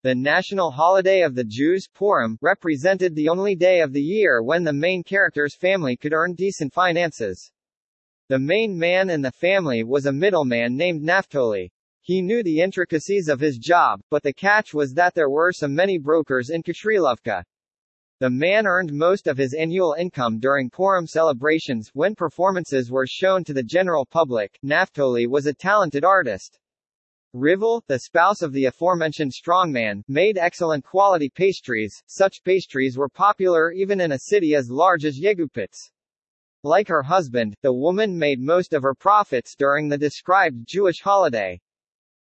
The national holiday of the Jews, Purim, represented the only day of the year when the main character's family could earn decent finances. The main man in the family was a middleman named Naphtali. He knew the intricacies of his job, but the catch was that there were so many brokers in Katrilovka. The man earned most of his annual income during Purim celebrations, when performances were shown to the general public. Naphtali was a talented artist. Rival, the spouse of the aforementioned strongman, made excellent quality pastries. Such pastries were popular even in a city as large as Yegupits. Like her husband, the woman made most of her profits during the described Jewish holiday.